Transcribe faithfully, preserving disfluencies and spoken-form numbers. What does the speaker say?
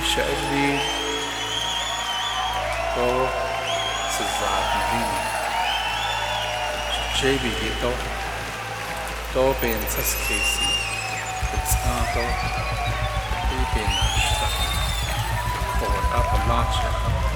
Sha'li to Sazadini J B to to Ben Saskesi it's Nato Bibinashta for Appalachia